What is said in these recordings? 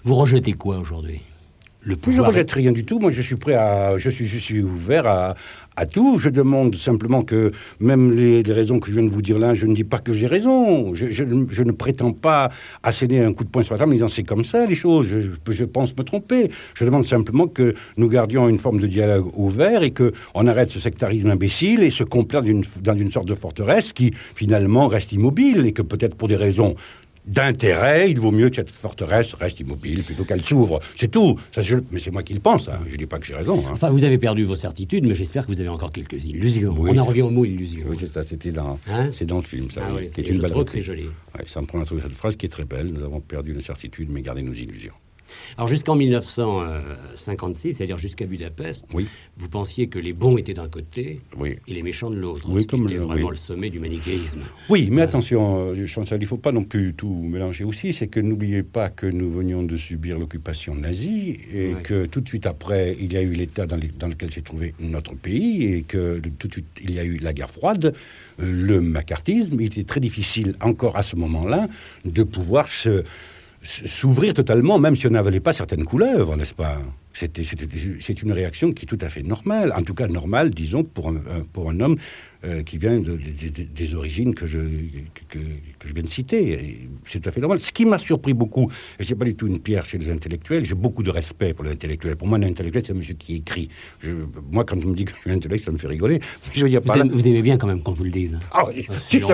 Vous rejetez quoi aujourd'hui? Le Je ne pouvoir. rejette rien du tout. Moi, je suis ouvert à tout. Je demande simplement que, même les raisons que je viens de vous dire là, je ne dis pas que j'ai raison. Je ne prétends pas asséner un coup de poing sur la table en disant c'est comme ça les choses. Je pense me tromper. Je demande simplement que nous gardions une forme de dialogue ouvert et qu'on arrête ce sectarisme imbécile et se complaire dans une sorte de forteresse qui, finalement, reste immobile et que peut-être pour des raisons d'intérêt, il vaut mieux que cette forteresse reste immobile plutôt qu'elle s'ouvre. C'est tout. Mais c'est moi qui le pense. Hein. Je ne dis pas que j'ai raison. Hein. Enfin, vous avez perdu vos certitudes, mais j'espère que vous avez encore quelques illusions. Oui, on en revient au mot illusion. Oui, c'est ça. C'est dans le film. Ça, oui, qui est une je belle trouve que c'est joli. Ouais, ça me prend à trouver cette phrase qui est très belle. Nous avons perdu nos certitudes, mais gardé nos illusions. Alors jusqu'en 1956, c'est-à-dire jusqu'à Budapest, oui. Vous pensiez que les bons étaient d'un côté oui. et les méchants de l'autre. Oui, c'était vraiment le sommet du manichéisme. Oui, mais attention, Chancel, il ne faut pas non plus tout mélanger aussi. C'est que n'oubliez pas que nous venions de subir l'occupation nazie et que tout de suite après, il y a eu l'état dans lequel s'est trouvé notre pays et que tout de suite, il y a eu la guerre froide, le macartisme. Il était très difficile encore à ce moment-là de pouvoir s'ouvrir totalement, même si on n'avalait pas certaines couleuvres, n'est-ce pas? C'est une réaction qui est tout à fait normale, en tout cas normale, disons, pour un homme qui vient des origines que je viens de citer. Et c'est tout à fait normal. Ce qui m'a surpris beaucoup, et c'est pas du tout une pierre chez les intellectuels, j'ai beaucoup de respect pour les intellectuels. Pour moi, un intellectuel, c'est un monsieur qui écrit. Moi, quand on me dit que je suis intellectuel, ça me fait rigoler. Je veux dire, vous aimez bien quand même qu'on vous le dise. Ah oui,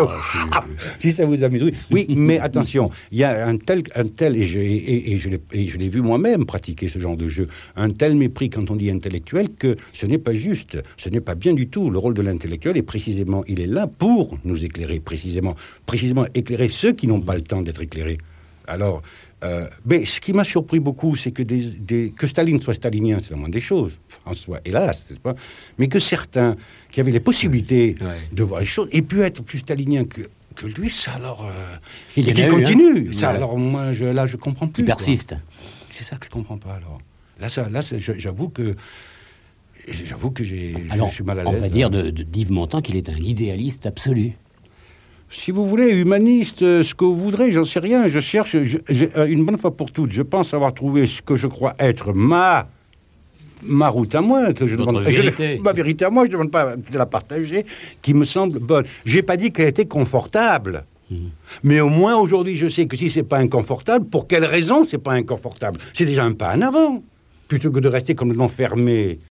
si ça vous amuse, oui. Oui, mais attention, il y a un tel et je l'ai vu moi-même pratiquer ce genre de jeu, un tel mépris quand on dit intellectuel que ce n'est pas juste, ce n'est pas bien du tout. Le rôle de l'intellectuel est précisément, il est là pour nous éclairer, précisément éclairer ceux qui n'ont pas le temps d'être éclairés. Alors, mais ce qui m'a surpris beaucoup, c'est que que Staline soit stalinien, c'est la moindre des choses, en soi, hélas, n'est-ce pas? Mais que certains qui avaient les possibilités de voir les choses aient pu être plus staliniens que lui, ça alors... il qui continue. Ça, alors moi, je comprends plus. Il persiste. C'est ça que je comprends pas, alors. Là, j'avoue que je suis mal à l'aise. On va dire d'Yves Montand qu'il est un idéaliste absolu. Si vous voulez, humaniste, ce que vous voudrez, j'en sais rien. Je cherche, une bonne fois pour toutes, je pense avoir trouvé ce que je crois être ma route à moi, que je demande, ma vérité à moi, je ne demande pas de la partager, qui me semble bonne. J'ai pas dit qu'elle était confortable. Mais au moins, aujourd'hui, je sais que si c'est pas inconfortable, pour quelle raison c'est pas inconfortable? C'est déjà un pas en avant. Plutôt que de rester complètement fermé